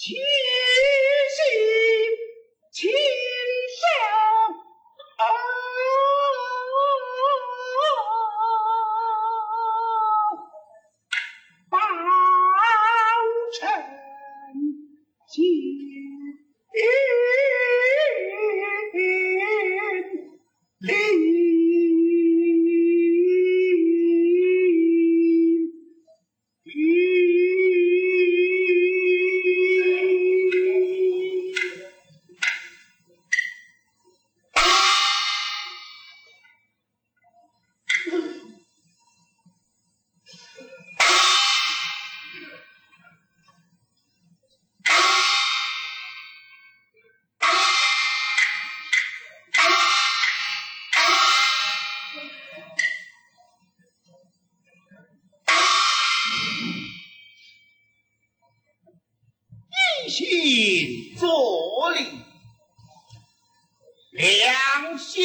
齐心禽兽报臣节令。 信作礼，两袖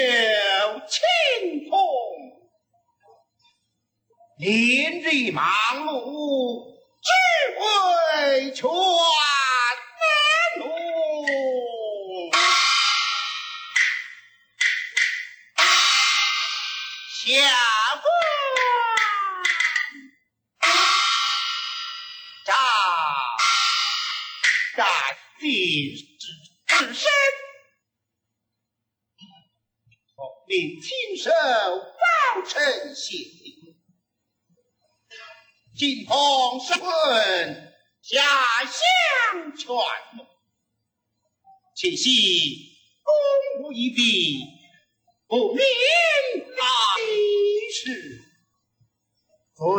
清风，连日忙碌，只为全奴。下官斩地之身，令亲手报臣谢礼。今奉上问下乡全部，且系公务一笔，不免大事。不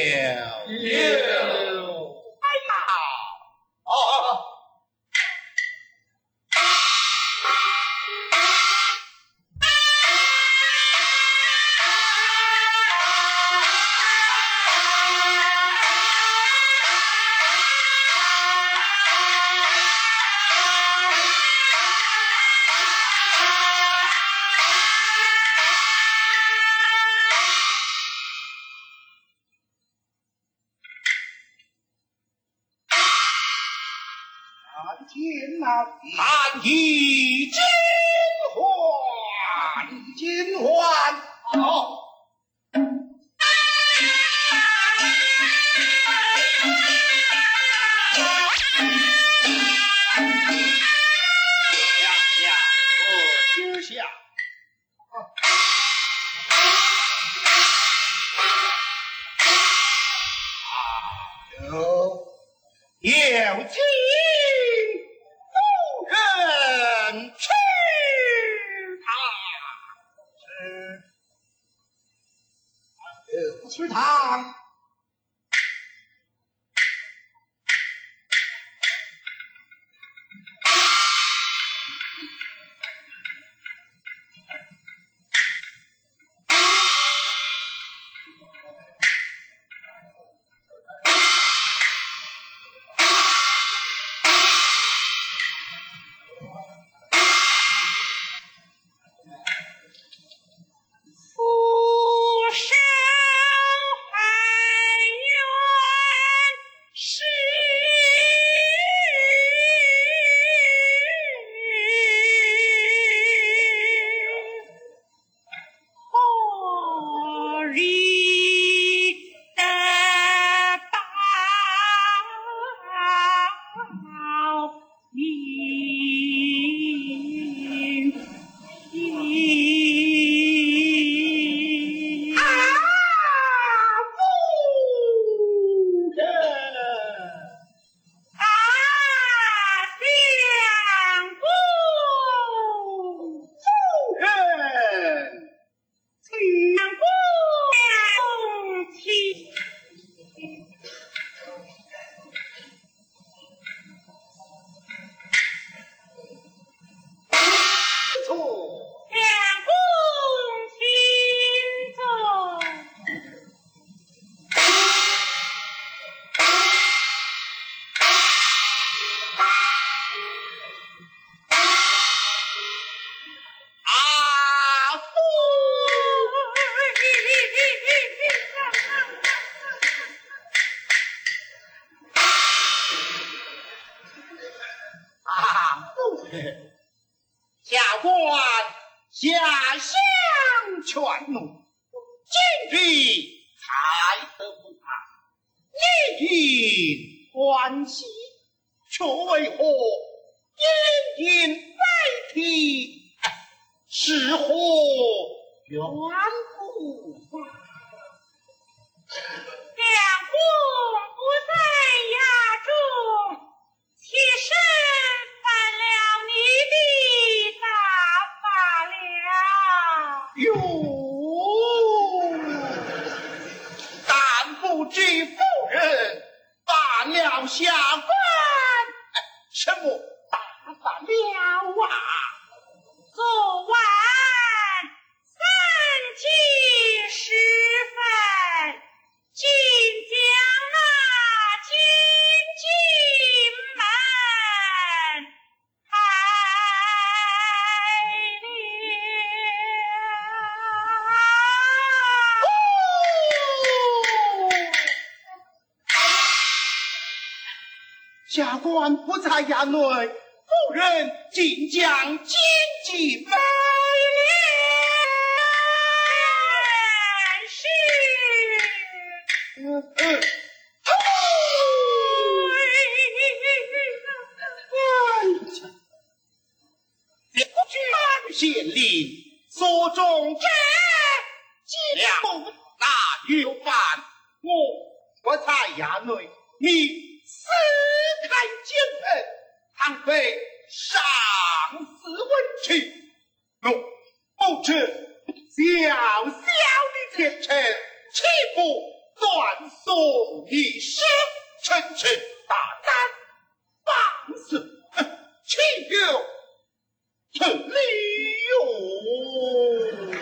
有。看一金环，金环好。有请夫人吃糖，吃糖。 下官下乡劝怒，今日才得不他，你应欢喜，却为何殷殷白啼？是何缘故？ 两公不在衙中，妾身犯了你的大法了。 但不知夫人犯了下官什么大法了啊？ 昨晚3更时分，竟将那金门开了。 下官不在衙内，夫人竟将金鸡飞县令所中这计量那有犯，我在衙内，你私开奸臣，倘非上司问去，不知小小的奸臣岂不断送一生，臣臣大胆放肆，岂有此理由？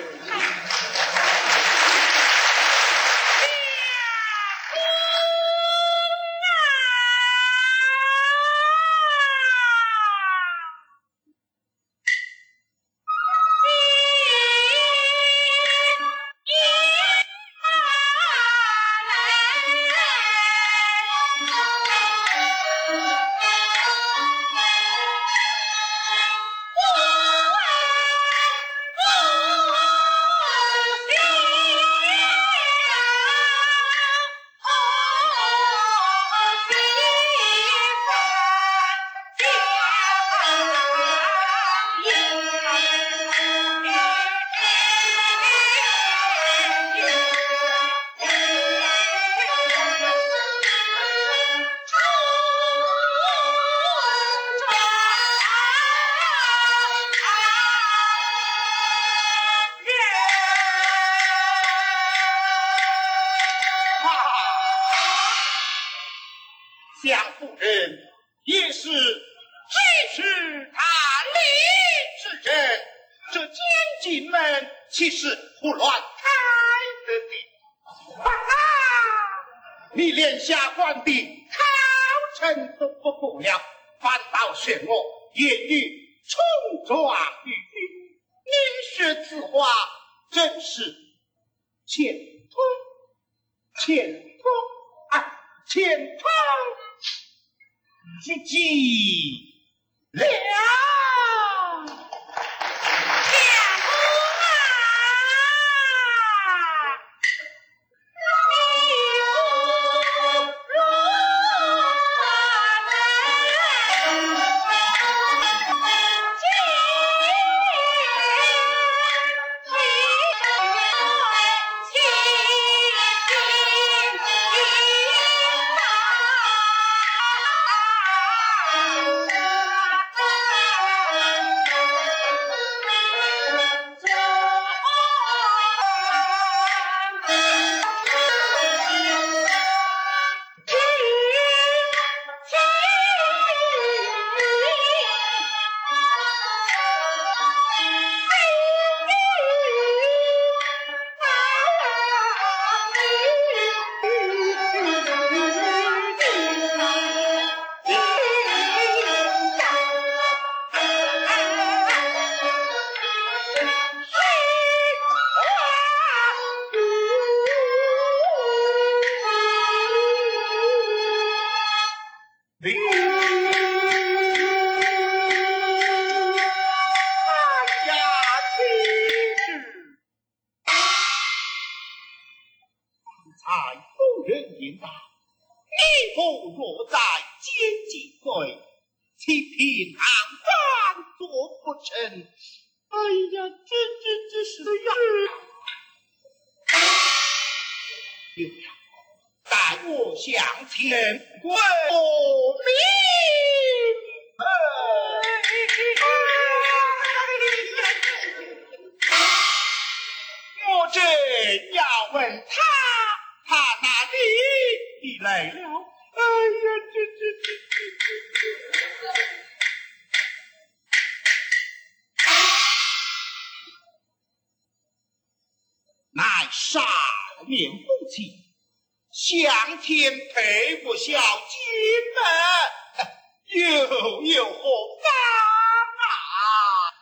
相夫人也是支持他立之人，这监禁门岂是胡乱开的的？你连下官的考成都不过了，反倒选我言语冲撞于你，你说此话真是欠通之计了。 其平安饭做不成。哎呀，这是呀！有了，待我向前为民。我正要问他哪里来了？哎呀，乃少年不亲，向天配不孝，金门又有何妨啊？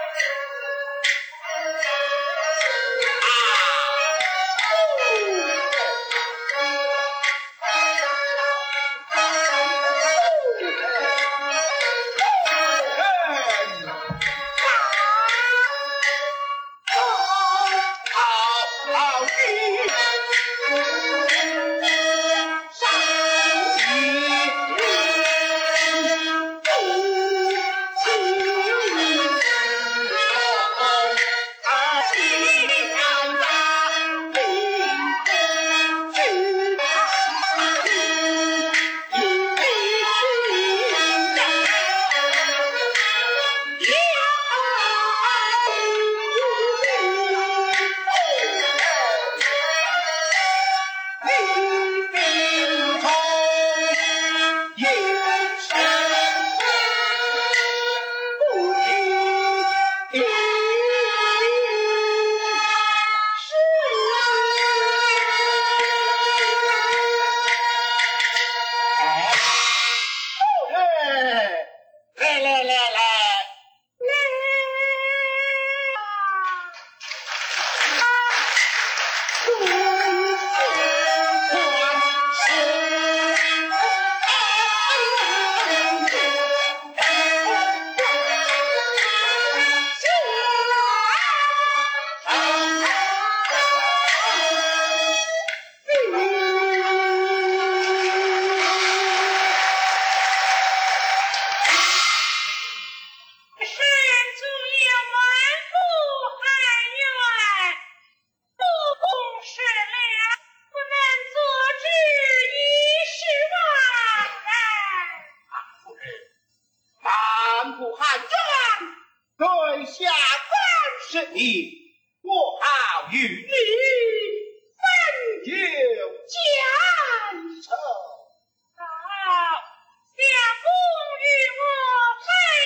对下三十年，我好与你分酒家仇。 好，相公与我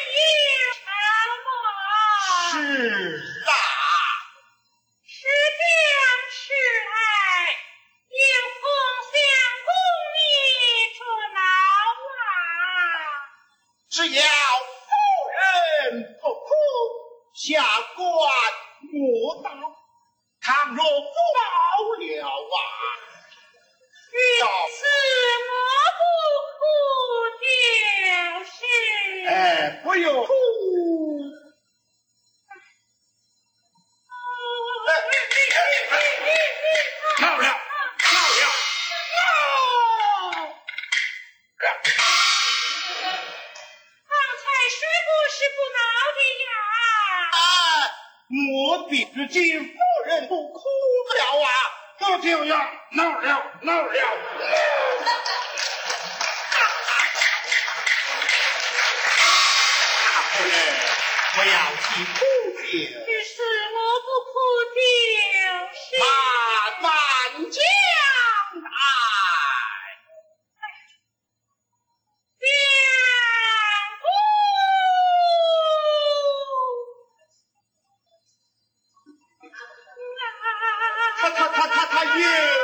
分一什么？ 是啊， 是将是爱，应奉相公你出牢啊！ 只要夫人不哭，下官莫道。倘若不报了啊， 于此我不哭就是。 不用哭。闹了， 刚才谁不是不闹的呀？ 我比之今夫人不哭了啊，就这样闹了。夫人，我要去哭酒。 于是我不哭就是。 慢慢讲来。他有。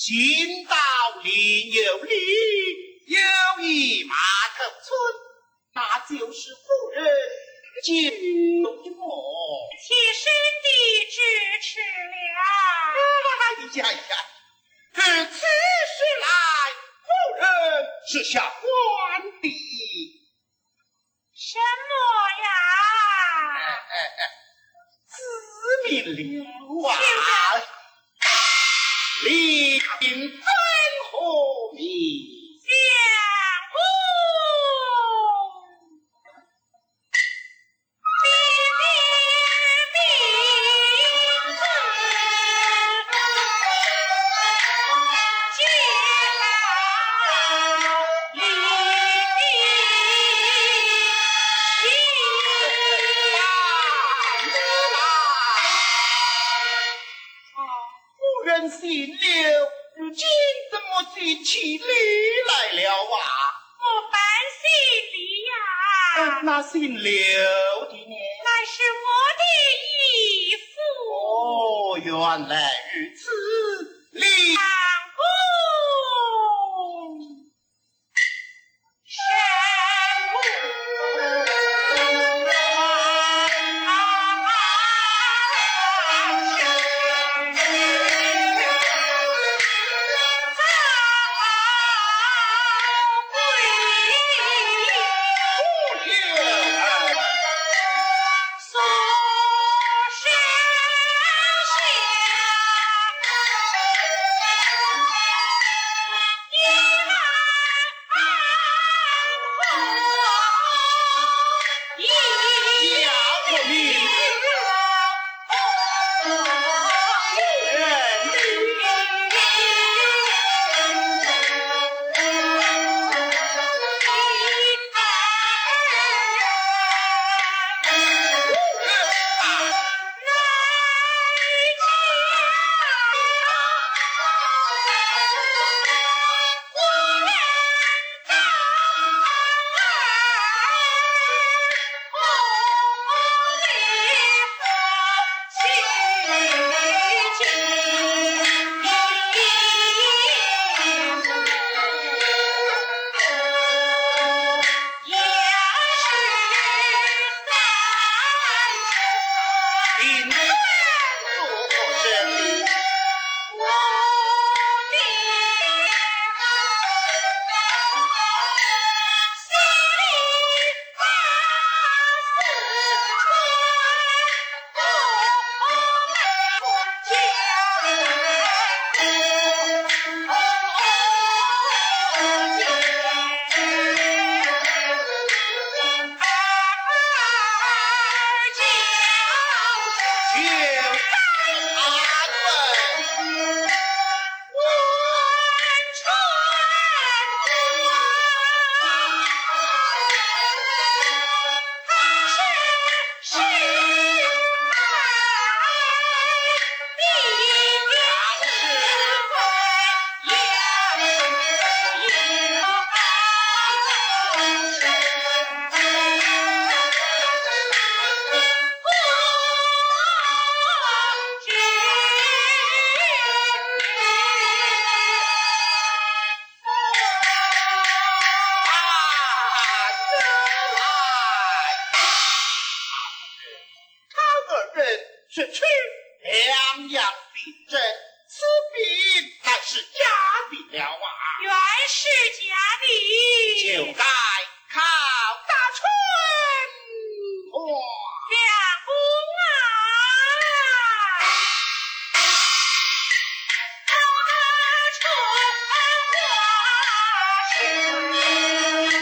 新到邻有里，有一码头村，那就是夫人救我。 妾身的支持了。 哎呀呀！自此时来，夫人是下官的什么呀？ 子民了啊！李平真何名？ 相公，你的名字叫李夫人姓刘，如今怎么举起李来了啊？ 我本姓李呀， 那姓刘的呢？ 乃是我的义父。 哦，原来如此，李相公，神母是去两样病症，此病乃是假病了啊！ 原是假的， 就该靠大春花。 相公啊，大春花是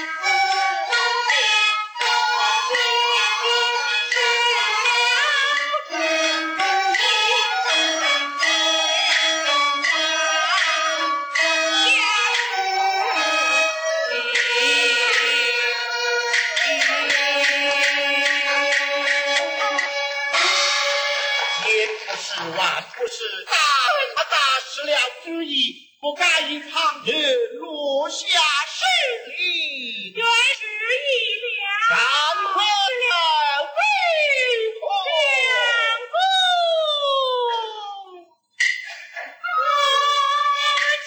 是万不是大失了主意，不该因旁人落下失礼， 原是一了。 然后了为何？ 相公，我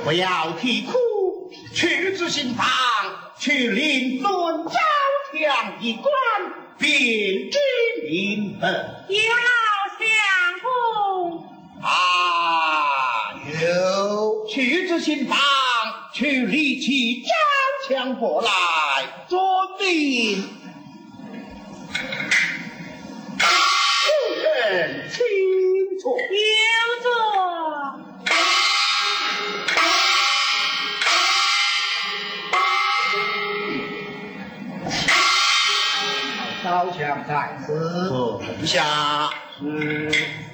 不要啼哭，去至新房，去领尊招强一官，便知名分。 有劳相公。 有去至新房，去立起招强过来，坐定。夫人请坐。 有座。 招强在此，坐下。是。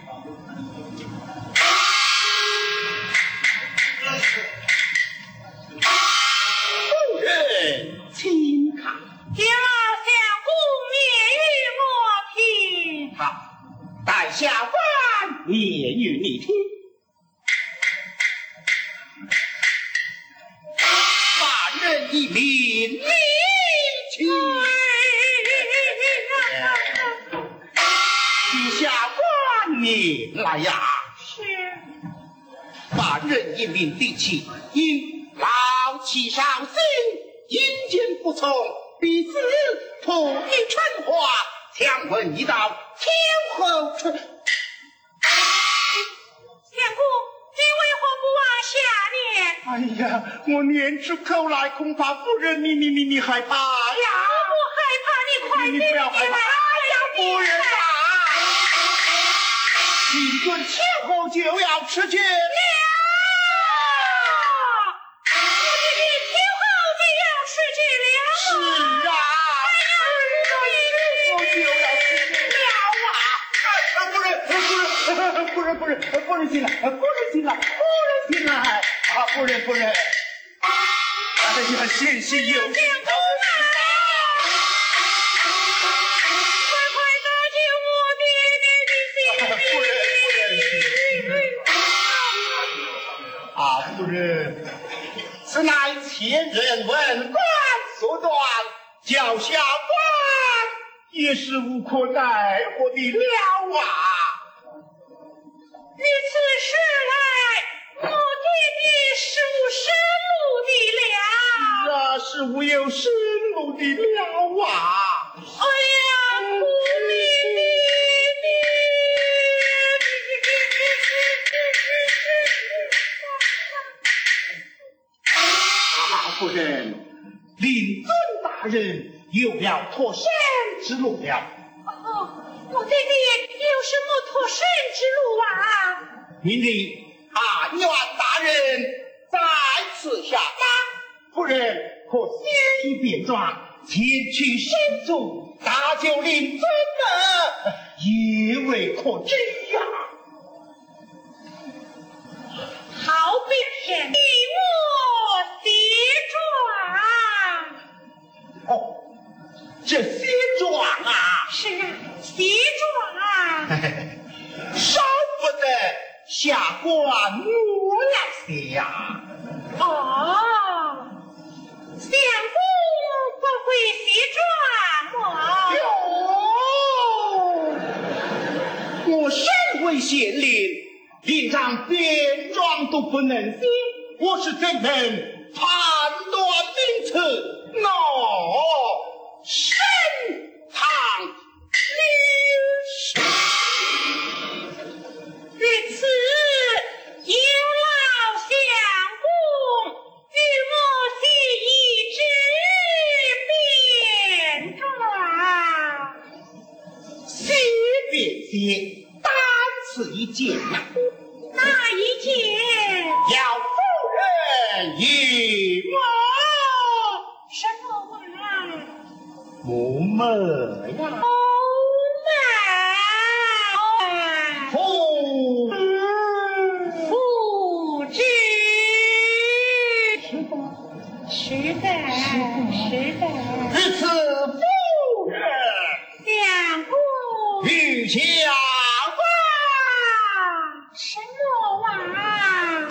夫人，请看。 有劳相公念与我听。 好，待下官念与你听。犯人一名，领起。下官念来呀。 是。 犯人一名第七，因劳气少心，阴间不从，彼此吐一陈话，强问一道，天后春。 相公，你为何不往下念？ 哎呀，我念出口来，恐怕夫人你害怕呀。 我不害怕，你快点你不要害怕。哎呀，夫人啊，今准前后就要吃绝了。夫人进来，啊，夫人，哎呀，险些有命。 快搭救我爹爹的性命！ 啊，夫人，此乃前人文官所断，脚下官也是无可奈何的了啊。 于此时来，我爹爹是无生路的了。 是无有生路的了啊！ 哎呀，苦命的夫人，令尊大人有了脱身之路了。 我爹爹有什么脱身之路啊？ 明日安元大人在此下班，夫人可先去便装，前去深中搭救令尊的，也未可知呀。 好表现，你莫写状。 哦，这写状啊， 是啊，写状啊， 少不得下官我来写呀。 哦，相公不会写状吗？ 哟，我身为县令，连张便状都不能写，我是怎能判断名次？升堂律师。 于此有劳相公与我写一纸便状。 写便写，单此一件呐。 哪一件？ 要夫人与什么玩？ 我们呀， 不知是的。 至此夫人相公与下什么玩？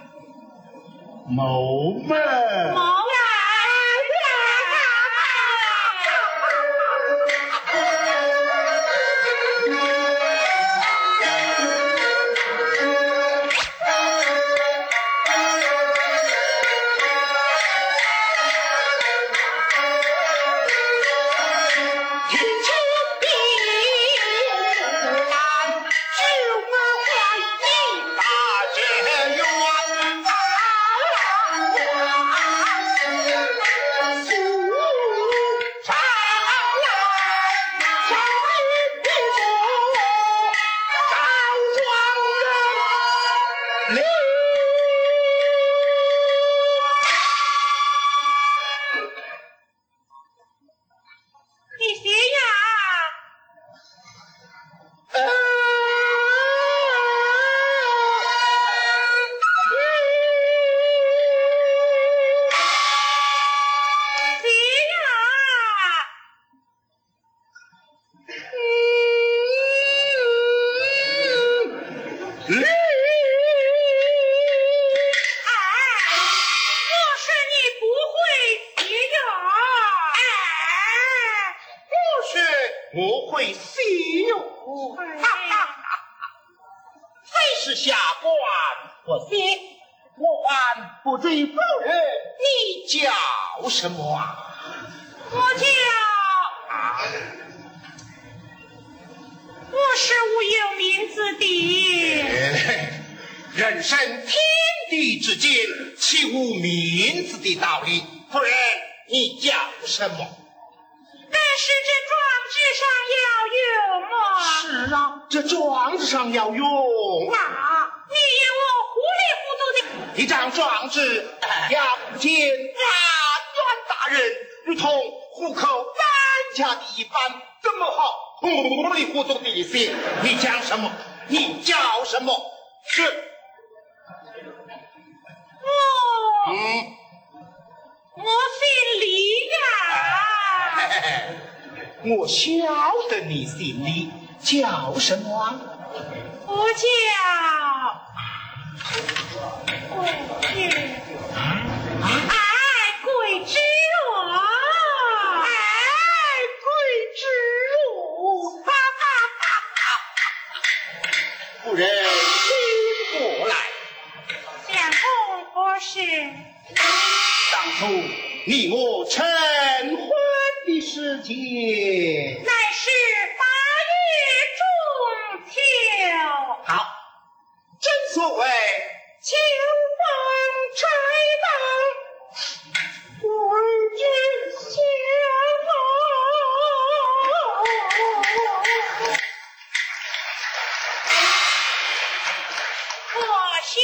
谋门。 毛啊！ 不知夫人你叫什么啊？ 我叫我是无有名字的。 人生天地之间，岂无名字的道理？夫人，你叫什么？ 但是这状纸上要用么？ 是啊，这状纸上要用啊。 你以我糊里糊涂的一张状纸要见万元大人，如同户口搬家的一般，这么好糊里糊涂的写。你讲什么？你叫什么？是我姓李呀。 我晓得你姓李，叫什么啊？ 我叫爱贵之我，爱贵之我。 夫人，请过来。 相公何事？ 当初你我成婚的时节， 乃是8月中秋。 好，正所谓秋风吹动，万军相我想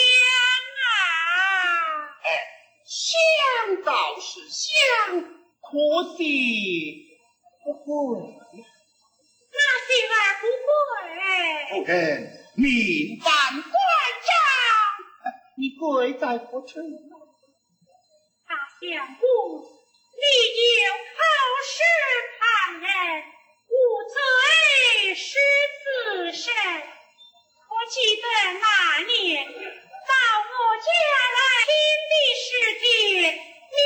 想倒是想，可惜不贵。 那幸而不贵。 夫人，命犯官章，你贵在何处？ 大相公，你有后世旁人，无罪是自身。我记得那年到我家来听的时节，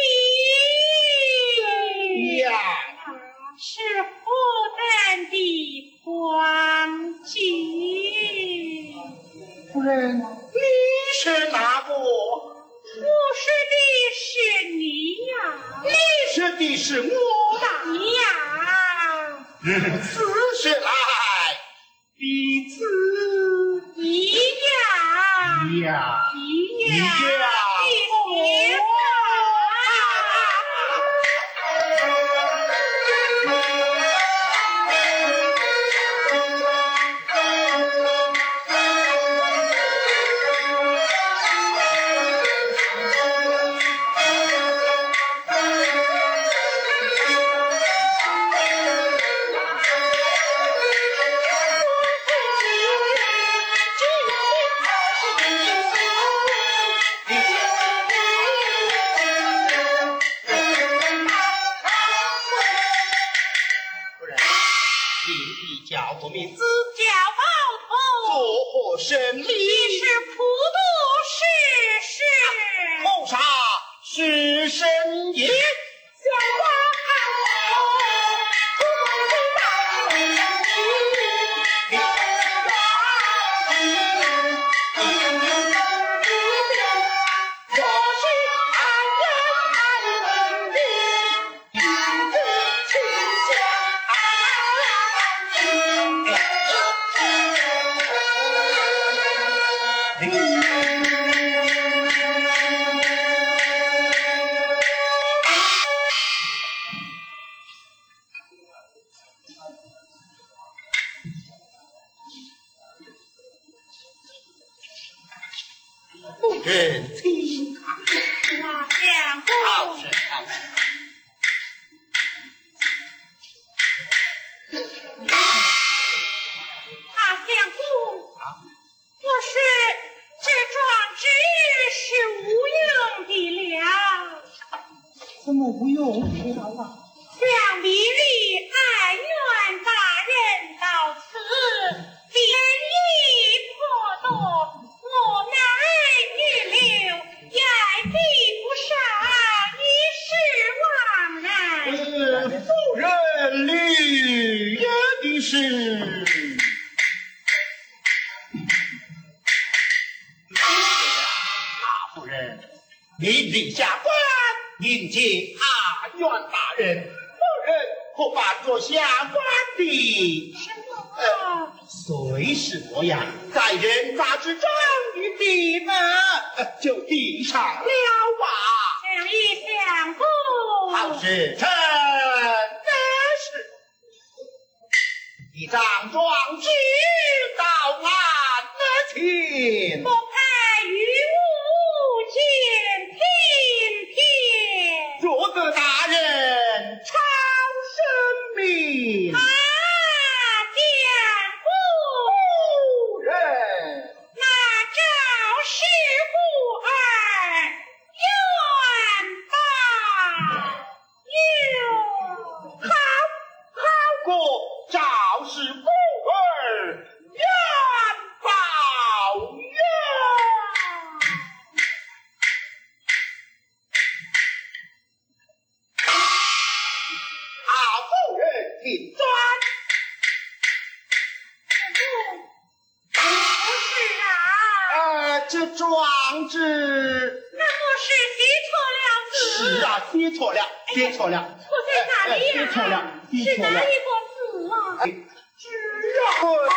你呀， 是何等的光景？ 夫人，你是哪个？ 我说的是你呀， 你说的是我大你呀， 此时来，彼此一样呀。 一样一样。 你叫我名字， 叫包头， 作何生你理？ 是普渡世事。 后杀是神也。夫人，请看。 那相公， 好事好事。 大相公，我说这桩纸是无用的了。 怎么无用了啊？ 想必离哀怨大人到此，便已颇多，我难预留，也比不上一世往来。 夫人绿叶的是。大夫人， 命令下官迎接阿元大人，夫人可扮作下官的。 什么？ 虽是模样，在人杂之中与地呢，就递上了吧。 想一想不？ 好事，臣的是一张状纸到俺的前， 不派与吾见天天。 若得大人超生命。夫人， 那赵氏妇儿愿保佑。 好过赵氏妇儿愿保佑。夫人请转。这状纸那不是写错了字？ 是啊，写错了，写错了。 错在哪里呀？ 写错了，写错了。 是哪一个字啊？ 纸啊！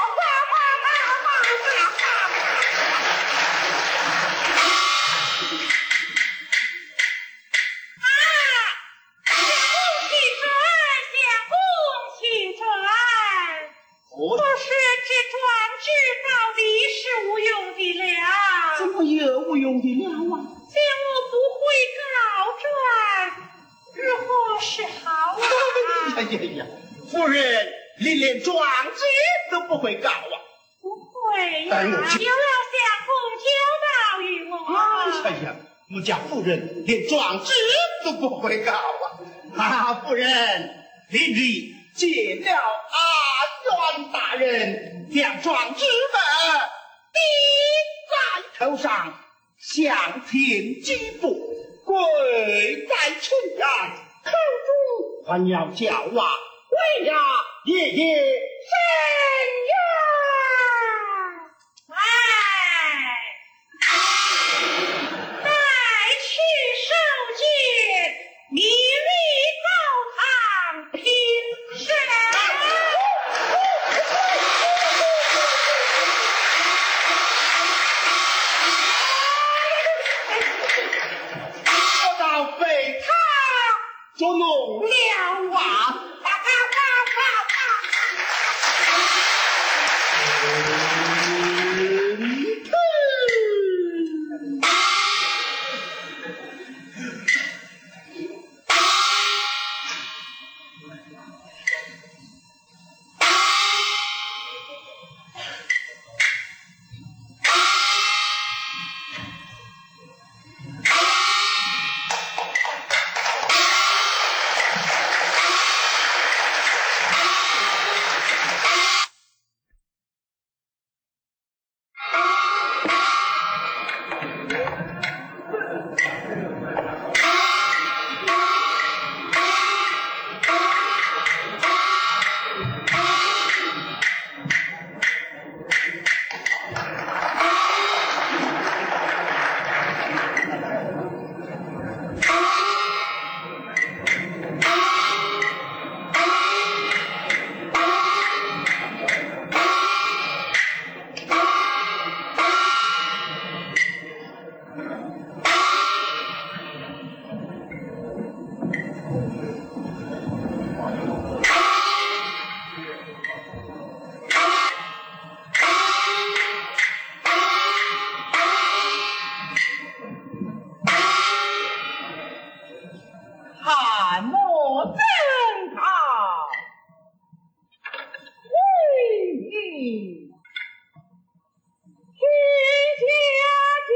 不是这状纸到底是无用的了。 怎么又无用的了啊？ 将我不会告状，如何是好啊？ 哎呀，夫人，你连状纸都不会告啊？ 不会呀，又要相公教导于我。 哎呀，我家夫人连状纸都不会告啊！夫人，今日见了阿元大人，将状纸本抵在头上，向天击步，跪在垂崖，口中还要叫啊，喂呀，爷爷神呀！ 带去受戒，明日高堂评审。 我到被他捉弄了啊！汉末登堂，为你天下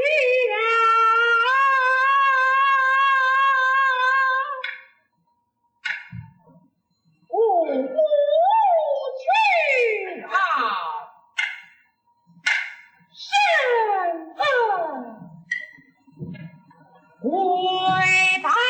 无母亲啊，圣恩回报。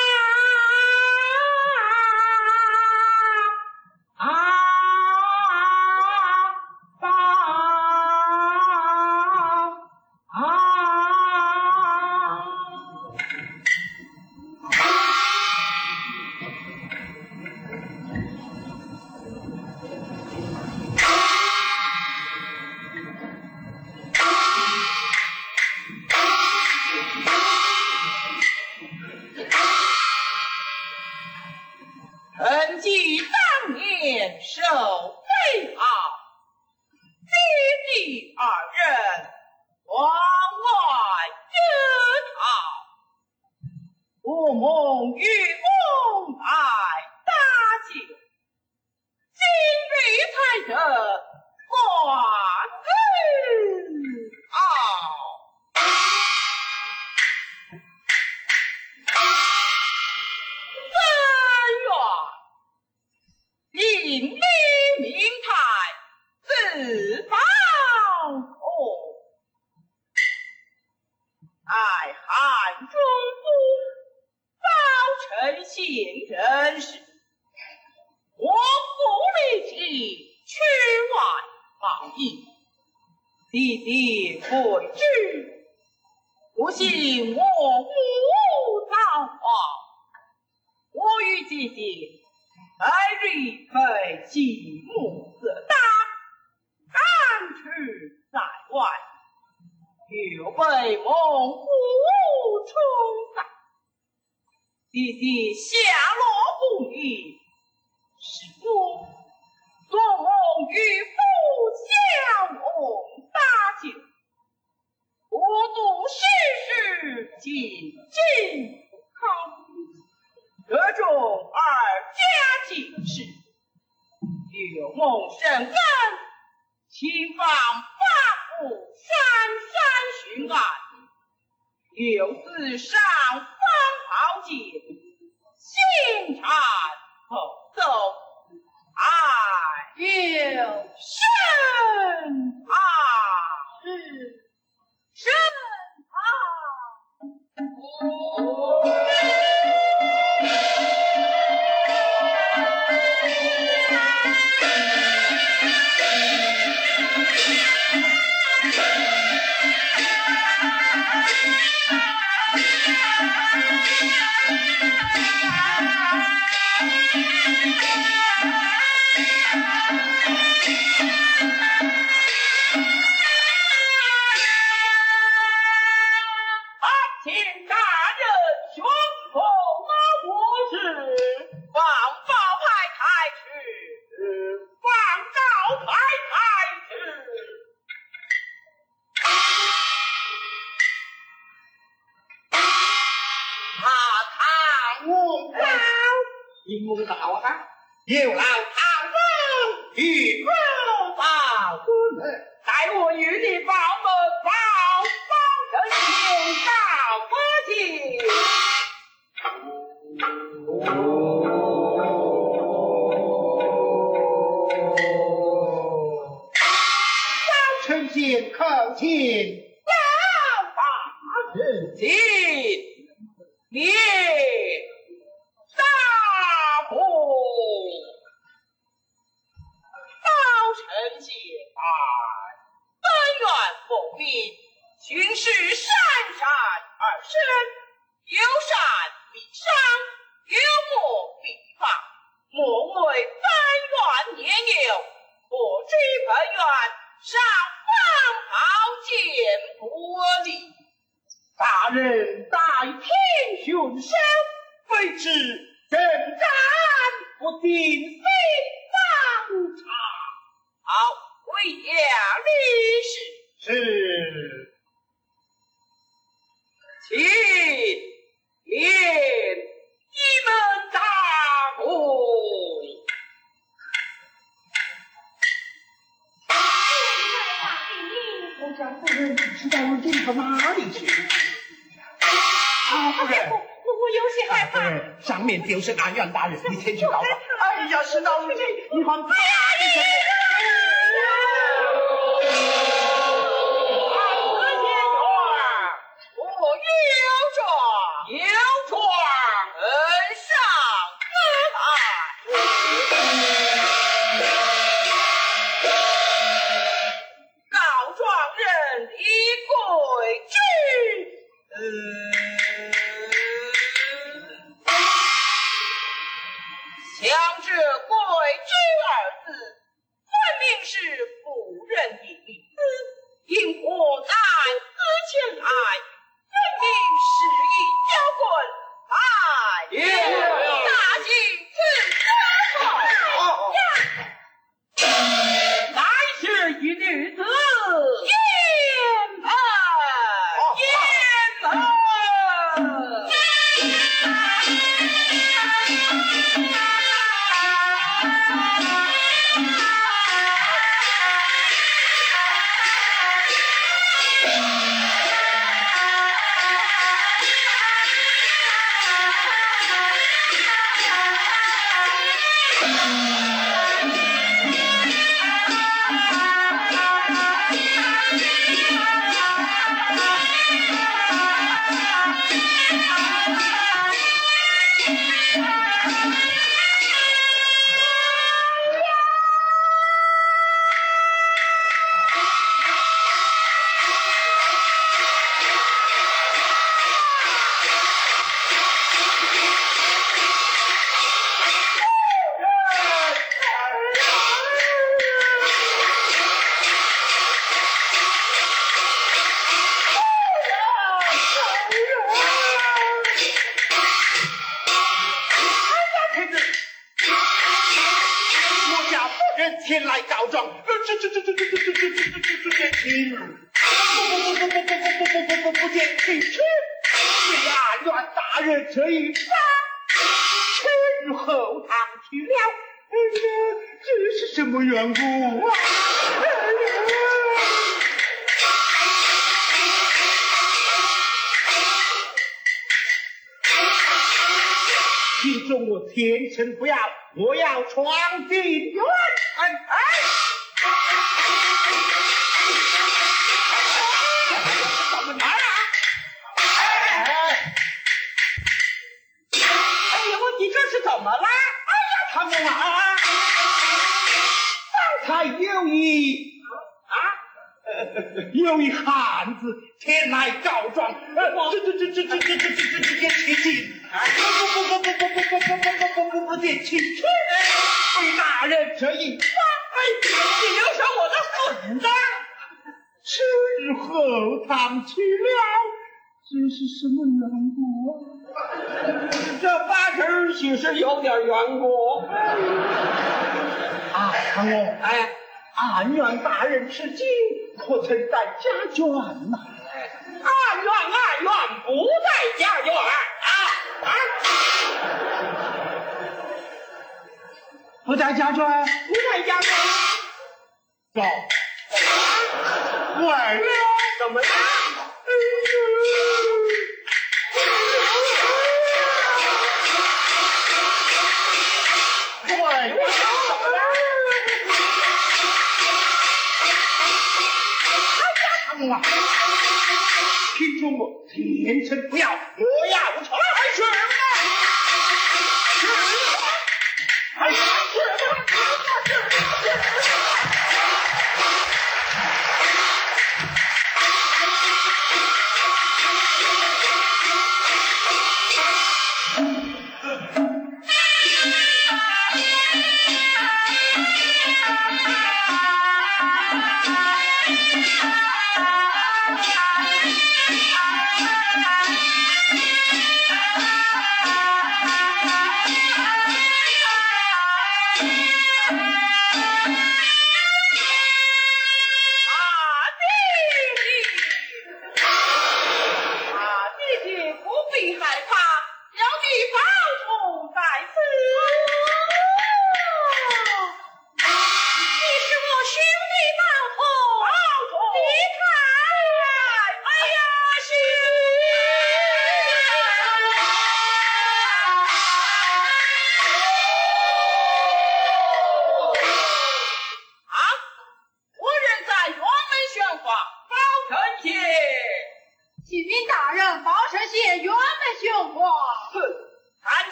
我梦与翁来搭救，今日才得官恩好。真愿引领明台自保后，爱汉中府保陈县人士，我不立即去外报义，弟弟悔之，不信我无造化。我与姐姐来日被继母子打，赶去在外，又被猛虎冲散。弟弟下落不明，是我做梦与父相翁搭救，我度世事尽尽不康。这种二家进士，有梦深恩，侵犯八府三山巡案，有自上方宝剑，心缠口奏，爱有甚怕，甚怕。 有劳唐风与我保待我与你保门保这行道不停。早晨见叩见老大人进列大伙。臣谢爱，本愿奉命巡视山山而生，有善必伤，有恶必防。莫为本愿年幼，我知本愿上方宝剑不利。大人代天巡守，未知征战不定非方差。好，为养历史是，请念一门大功。 我家夫人知道人到哪里去？夫人， 我有些害怕。 上面就是安远大人，你前去告状。哎呀，事到如今，你还不快点去？ 有状恩上恩告状人已归之。强制归之二字，非前来告状。这见亲，不见亲耻，为俺愿大人这一番，去入后堂去了。这是什么缘故啊？听众我天成不要，我要闯定院。怎么来啊？ 哎呦，你这是怎么了？ 唐公啊，刚才有一汉子前来告状，这情景，不见亲耻，为大人这一番， 你留守我的孙子， 吃后堂去了，这是什么缘故啊？ 这八成许是有点缘故。 唐公，俺愿大人吃惊，可曾在家眷呐？ 俺愿不在家眷不在家眷， 不在家眷。 走，为了怎么了？ 听众我天成不要，我要传是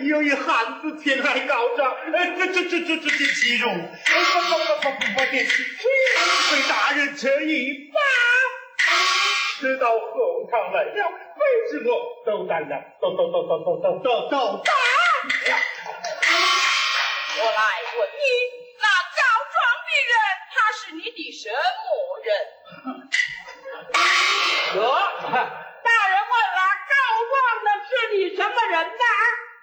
有一汉子前来告状，这岂容？不得其罪，为大人这一把。直到后堂来了，为什么都打了？都打了。 我来问你，那告状的人他是你的什么人？大人问了，告状的是你什么人呢？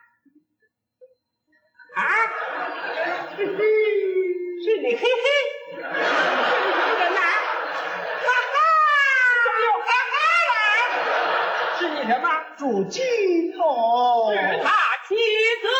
啊？是你嘿嘿，是人呐？哈哈，怎么又哈哈了？是你什么？ 主鸡头。 是他妻子。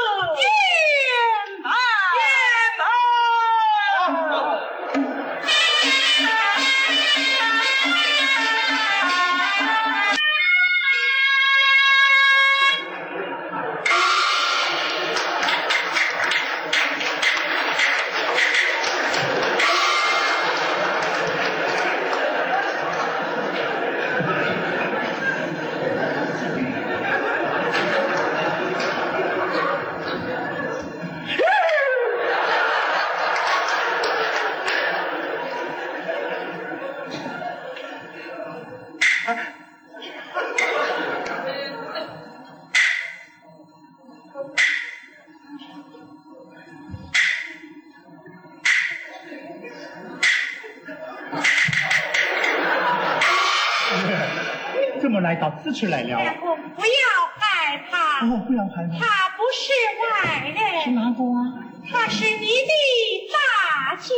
怎么来到此处来了？ 太公不要害怕， 不要害怕。 他不是外人， 是哪个啊？ 他是你的大舅。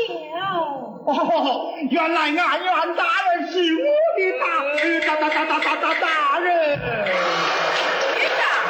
原来安源大人是我的大人。 别打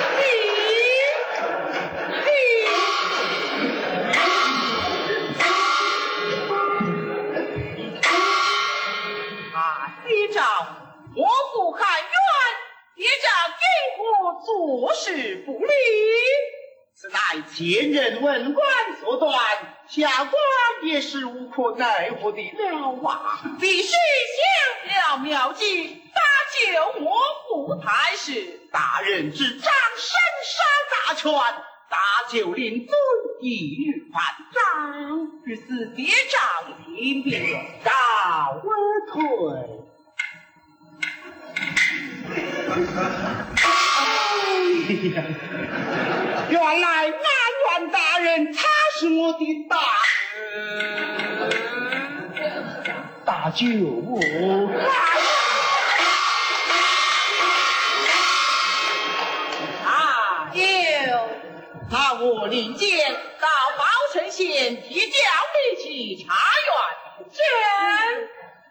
爹丈，我不看冤，爹丈因何做事不理？ 此乃前任文官所断，下官也是无可奈何的了啊！ 必须想了妙计，搭救我父太师。 大人之掌生杀大权，大舅令尊一日犯丈只是爹丈听命， 告而退。原来安源大人他是我的大舅母。 那我领见到宝城县提交你去查院审。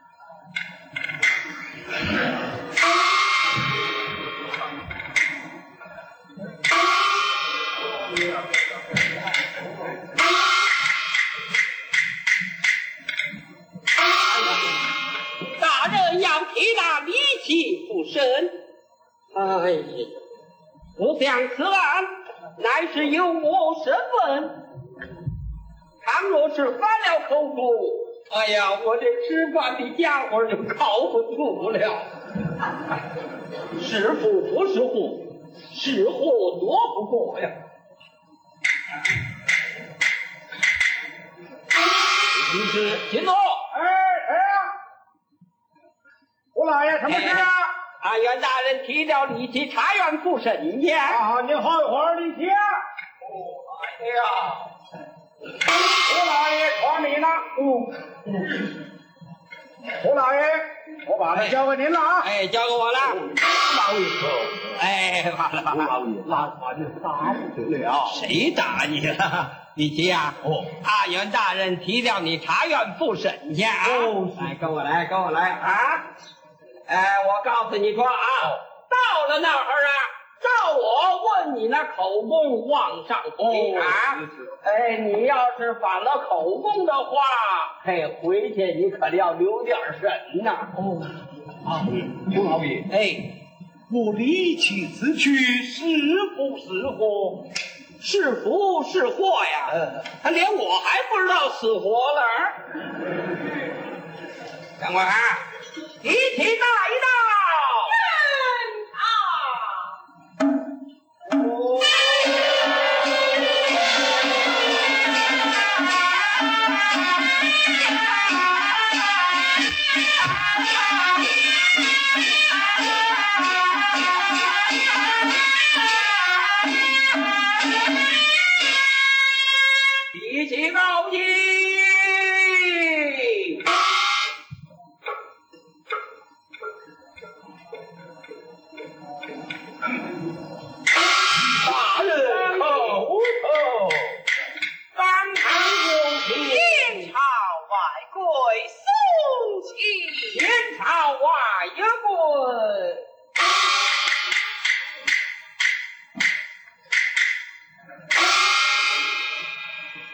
大人要替那李琦复审。哎呀，我想此案乃是由我身份，倘若是反了口供，哎呀，我这吃饭的家伙就靠不住了。是福不是祸，是祸多不过呀。你是秦总， 我老爷什么事啊？ 安源大人提了李琦查院复审件。 你好一会儿李琦。 哎呀， 我老爷传你呢。我老爷，我把它交给您了啊。 交给我了。 老爷， 完了。 那就打不得了。 谁打你了？李琦呀，安源大人提了你查院复审件啊。来，跟我来啊！我告诉你说啊，到了那儿啊，照我问你那口供往上提啊。你要是反了口供的话，回去你可要留点神呐。 朱老爷，我离奇此去是福是祸？ 是福是祸呀？他连我还不知道死活了。等会儿啊，一起大一道。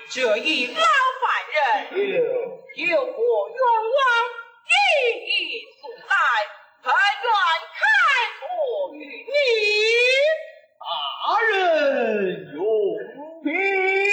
这一老犯人有何冤枉，一一诉来，本愿开脱于你。 大人用兵。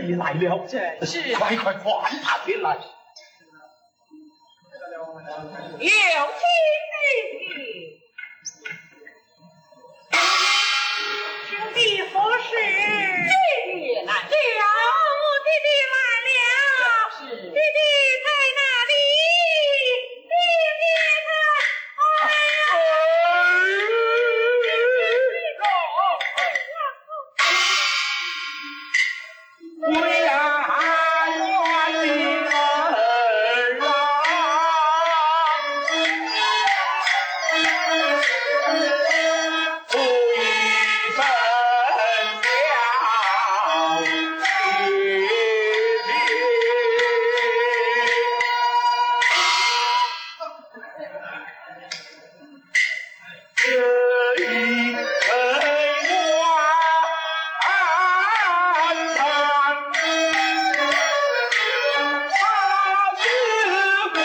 已来了， 真是快快唤他进来。 有请兄弟何事？ 弟弟来了， 弟弟来了。 是弟弟在哪里？弟弟在。 为俺愿的儿不一声这一陪我安谈，他是国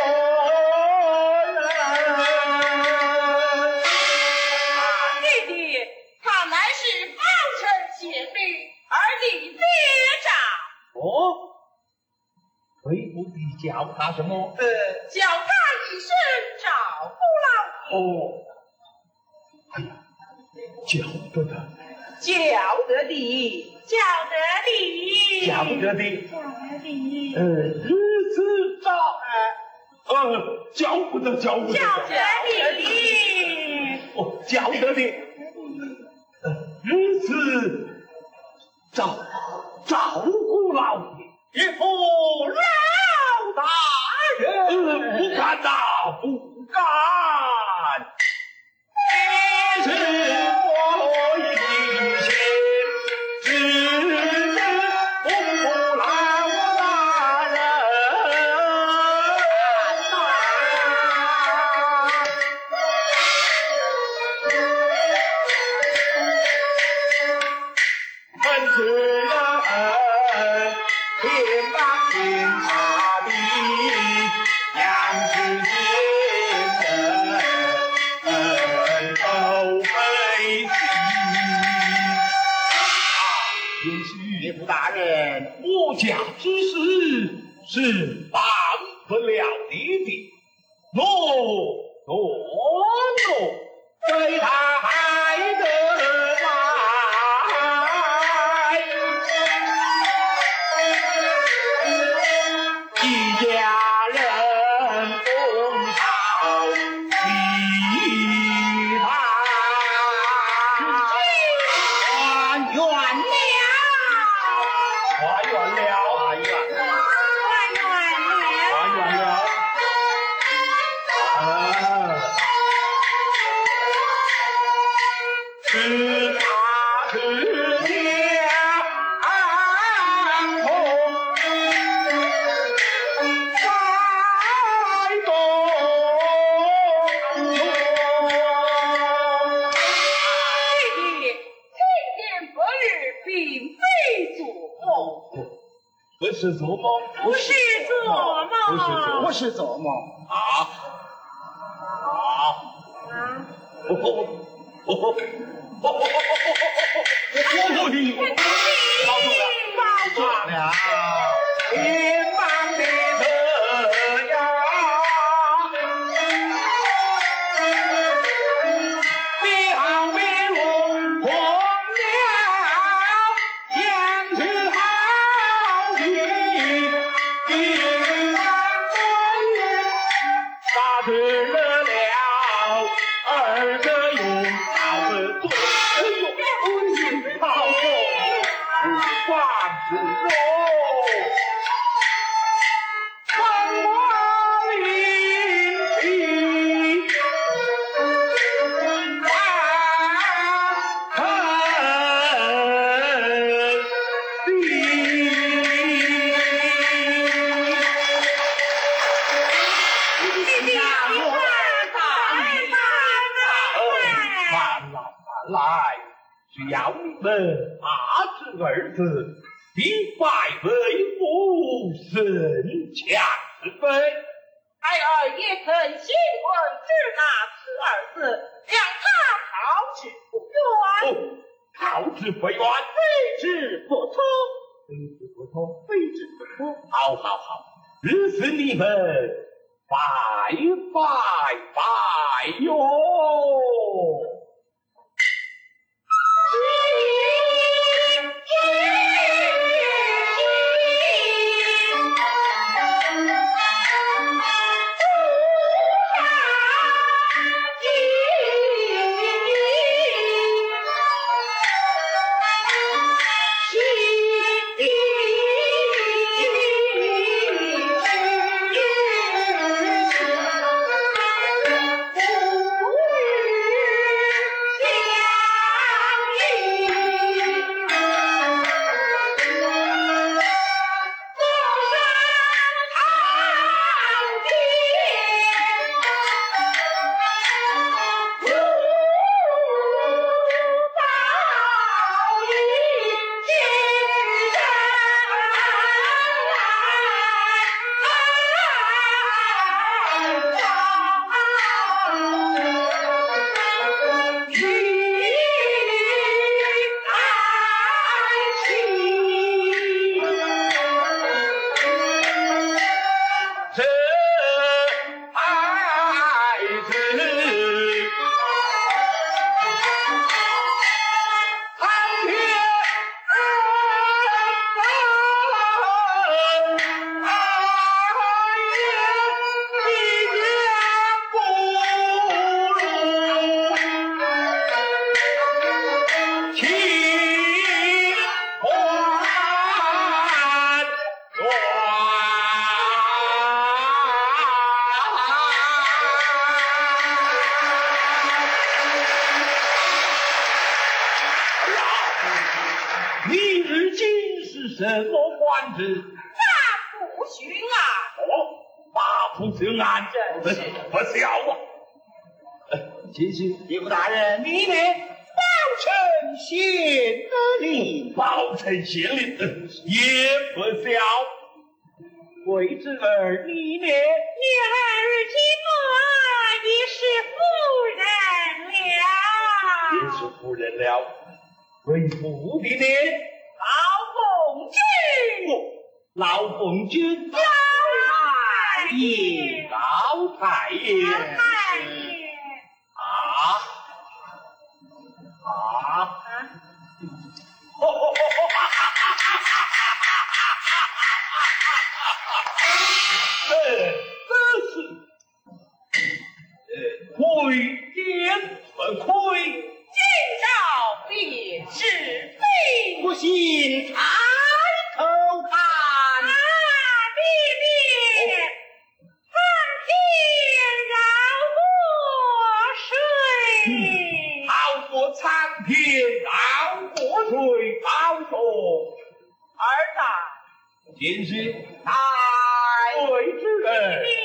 人。 弟弟，他乃是方臣贤弟，而你爹长， 哦，为不必叫他什么？ 叫他一声赵姑老， 哦，哎呀，叫不得， 叫得的， 叫得的， 叫不得的。 叫得的， 如此早，叫不得，叫不得， 叫得的， 哦，叫得的。如此照顾老爷， 岳父老大人， 不敢呐，不敢。是我一心只不老大人。本是人天当天下的两只天人都悲喜。也许岳父大人， 我家之事是办不了你的，诺，对他还得来。一家人共讨其他， 还愿了， 还愿了， 还愿了， 还愿了。是他是天空在东弟弟，今天白日并非做梦， 不是做梦， 不是做梦， 不是做梦， 爆炸了！天方的特呀，表面红红了，言之好意，一万多打吃了二个用好的做用好万事肉，万花林皮，来，只要你们阿侄儿子必拜为父，神强是非。 孩儿也曾新婚之纳此儿子，让他好之不远。 哦，好之不远， 非之不从。 可非止不可。好好好，日是你们拜哟！什么官职？ 大夫巡案。 大夫巡案， 真是不孝啊！ 请义父大人，你们保臣县令， 保臣县令也不孝。 贵侄儿，你呢？ 女儿今末已是夫人了。为父的呢？老奉君， 老太爷， 老太爷， 老太爷， 这是亏天不亏， 今朝便是非， 不信抬头看。 苍天饶过水，高说儿子， 今日大贵之人。